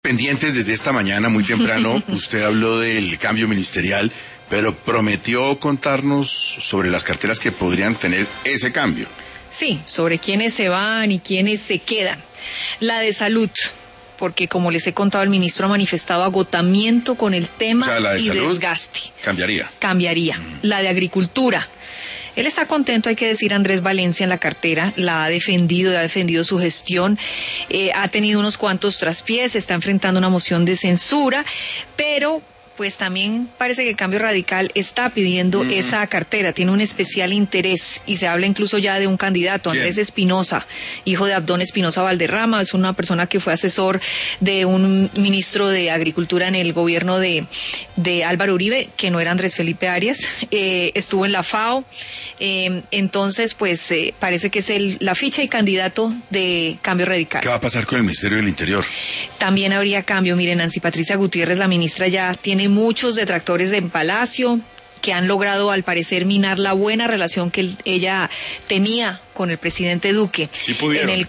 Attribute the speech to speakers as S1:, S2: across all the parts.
S1: pendientes desde esta mañana, muy temprano. Usted habló del cambio ministerial, pero prometió contarnos sobre las carteras que podrían tener ese cambio.
S2: Sí, sobre quiénes se van y quiénes se quedan. La de salud, porque como les he contado, el ministro ha manifestado agotamiento con el tema,
S1: o sea, la de
S2: y
S1: salud
S2: desgaste.
S1: Cambiaría.
S2: La de agricultura. Él está contento, hay que decir, Andrés Valencia en la cartera, ha defendido su gestión, ha tenido unos cuantos traspiés, está enfrentando una moción de censura, pero pues también parece que Cambio Radical está pidiendo esa cartera, tiene un especial interés y se habla incluso ya de un candidato, Andrés Espinosa, hijo de Abdón Espinosa Valderrama, es una persona que fue asesor de un ministro de Agricultura en el gobierno de Álvaro Uribe, que no era Andrés Felipe Arias, estuvo en la FAO, entonces pues parece que es la ficha y candidato de Cambio Radical.
S1: ¿Qué va a pasar con el Ministerio del Interior?
S2: También habría cambio, miren, Nancy Patricia Gutiérrez, la ministra, ya tiene muchos detractores en Palacio que han logrado al parecer minar la buena relación que ella tenía con el presidente Duque.
S3: Sí pudieron.
S2: En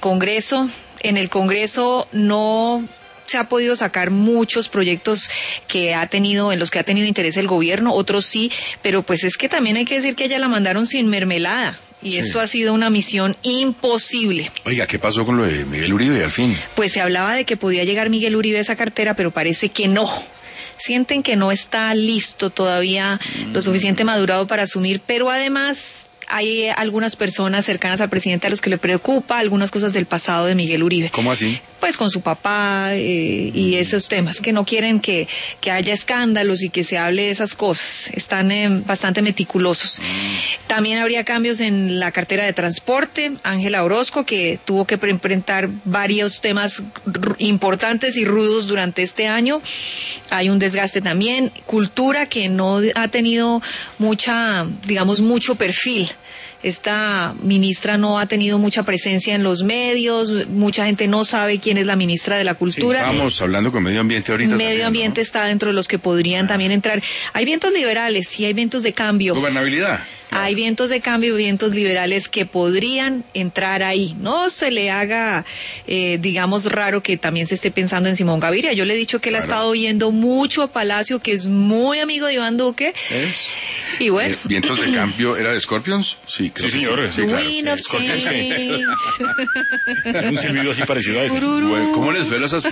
S2: el Congreso no se ha podido sacar muchos proyectos en los que ha tenido interés el gobierno, otros sí, pero pues es que también hay que decir que a ella la mandaron sin mermelada. Y esto ha sido una misión imposible.
S1: Oiga, ¿qué pasó con lo de Miguel Uribe al fin?
S2: Pues se hablaba de que podía llegar Miguel Uribe a esa cartera, pero parece que no. Sienten que no está listo todavía, lo suficiente madurado para asumir, pero además hay algunas personas cercanas al presidente a los que le preocupa algunas cosas del pasado de Miguel Uribe.
S1: ¿Cómo así?
S2: Pues con su papá y esos temas, que no quieren que haya escándalos y que se hable de esas cosas. Están bastante meticulosos. También habría cambios en la cartera de transporte. Ángela Orozco, que tuvo que enfrentar varios temas importantes y rudos durante este año. Hay un desgaste también. Cultura, que no ha tenido mucho perfil. Esta ministra no ha tenido mucha presencia en los medios, mucha gente no sabe quién es la ministra de la Cultura.
S1: Sí, vamos hablando con Medio Ambiente ahorita.
S2: Medio Ambiente, ¿no? Está dentro de los que podrían también entrar. Hay vientos liberales y hay vientos de cambio.
S1: Gobernabilidad.
S2: Claro. Hay vientos de cambio y vientos liberales que podrían entrar ahí. No se le haga, raro que también se esté pensando en Simón Gaviria. Yo le he dicho que él ha estado yendo mucho a Palacio, que es muy amigo de Iván Duque. Y bueno.
S1: ¿Vientos de cambio era de Scorpions? Sí, creo
S3: sí, señor.
S1: Sí, claro.
S2: Wind of Change.
S3: Un silbido así parecido a ese.
S1: Bueno, ¿cómo les fue las